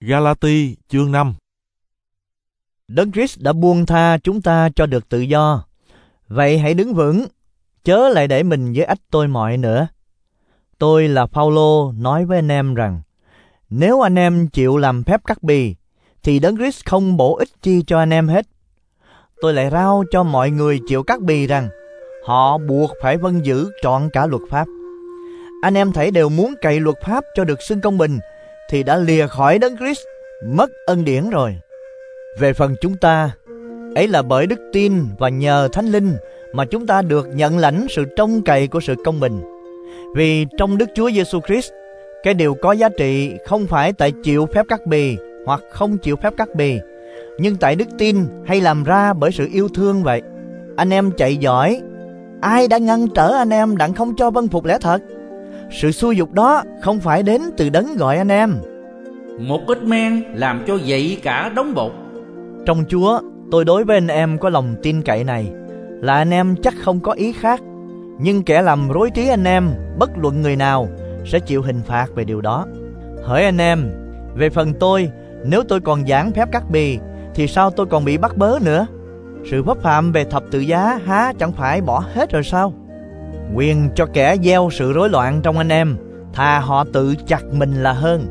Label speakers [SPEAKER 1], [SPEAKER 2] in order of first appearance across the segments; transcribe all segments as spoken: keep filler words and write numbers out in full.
[SPEAKER 1] Galati chương năm.
[SPEAKER 2] Đấng Christ đã buông tha chúng ta cho được tự do. Vậy hãy đứng vững, chớ lại để mình với ách tôi mọi nữa. Tôi là Phaolô nói với anh em rằng, nếu anh em chịu làm phép cắt bì, thì Đấng Christ không bổ ích chi cho anh em hết. Tôi lại rao cho mọi người chịu cắt bì rằng, họ buộc phải vâng giữ trọn cả luật pháp. Anh em thảy đều muốn cậy luật pháp cho được xưng công bình, thì đã lìa khỏi Đấng Christ, mất ân điển rồi. Về phần chúng ta, ấy là bởi đức tin và nhờ Thánh Linh mà chúng ta được nhận lãnh sự trông cậy của sự công bình. Vì trong Đức Chúa Giêsu Christ, cái điều có giá trị không phải tại chịu phép cắt bì hoặc không chịu phép cắt bì, nhưng tại đức tin hay làm ra bởi sự yêu thương vậy. Anh em chạy giỏi, ai đã ngăn trở anh em đặng không cho vâng phục lẽ thật? Sự xui dục đó không phải đến từ Đấng gọi anh em.
[SPEAKER 3] Một ít men làm cho dậy cả đống bột.
[SPEAKER 2] Trong Chúa, tôi đối với anh em có lòng tin cậy này, là anh em chắc không có ý khác, nhưng kẻ làm rối trí anh em, bất luận người nào, sẽ chịu hình phạt về điều đó. Hỡi anh em, về phần tôi, nếu tôi còn giảng phép cắt bì, thì sao tôi còn bị bắt bớ nữa? Sự pháp phạm về thập tự giá há chẳng phải bỏ hết rồi sao? Quyền cho kẻ gieo sự rối loạn trong anh em, thà họ tự chặt mình là hơn.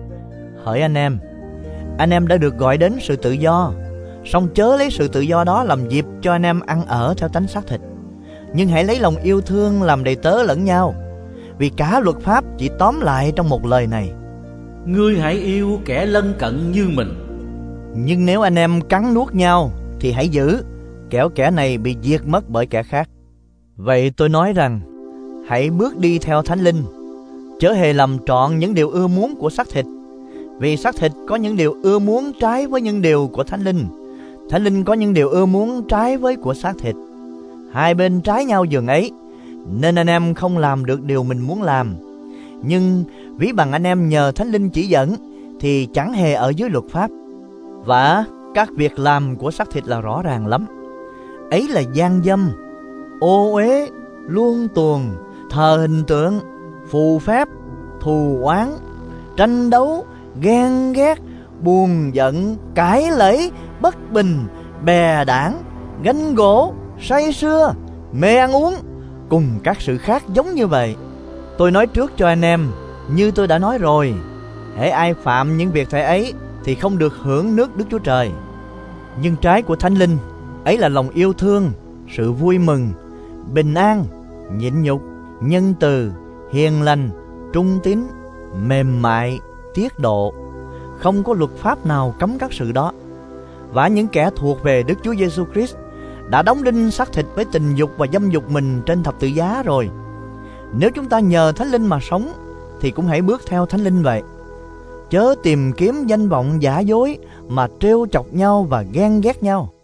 [SPEAKER 2] Hỡi anh em, anh em đã được gọi đến sự tự do, song chớ lấy sự tự do đó làm dịp cho anh em ăn ở theo tánh xác thịt, nhưng hãy lấy lòng yêu thương làm đầy tớ lẫn nhau. Vì cả luật pháp chỉ tóm lại trong một lời này:
[SPEAKER 3] ngươi hãy yêu kẻ lân cận như mình.
[SPEAKER 2] Nhưng nếu anh em cắn nuốt nhau thì hãy giữ, kẻo kẻ này bị diệt mất bởi kẻ khác. Vậy tôi nói rằng, hãy bước đi theo Thánh Linh, chớ hề làm trọn những điều ưa muốn của xác thịt. Vì xác thịt có những điều ưa muốn trái với những điều của Thánh Linh, Thánh Linh có những điều ưa muốn trái với của xác thịt. Hai bên trái nhau dường ấy, nên anh em không làm được điều mình muốn làm. Nhưng ví bằng anh em nhờ Thánh Linh chỉ dẫn, thì chẳng hề ở dưới luật pháp. Và các việc làm của xác thịt là rõ ràng lắm. Ấy là gian dâm, ô uế, luông tuồng, thờ hình tượng, phù phép, thù oán, tranh đấu, ghen ghét, buồn giận, cãi lẫy, bất bình, bè đảng, ganh gỗ, say sưa, mê ăn uống, cùng các sự khác giống như vậy. Tôi nói trước cho anh em, như tôi đã nói rồi, hễ ai phạm những việc thể ấy thì không được hưởng nước Đức Chúa Trời. Nhưng trái của Thánh Linh, ấy là lòng yêu thương, sự vui mừng, bình an, nhịn nhục, nhân từ, hiền lành, trung tín, mềm mại, tiết độ. Không có luật pháp nào cấm các sự đó. Và những kẻ thuộc về Đức Chúa Giêsu Christ đã đóng đinh xác thịt với tình dục và dâm dục mình trên thập tự giá rồi. Nếu chúng ta nhờ Thánh Linh mà sống, thì cũng hãy bước theo Thánh Linh vậy. Chớ tìm kiếm danh vọng giả dối mà trêu chọc nhau và ghen ghét nhau.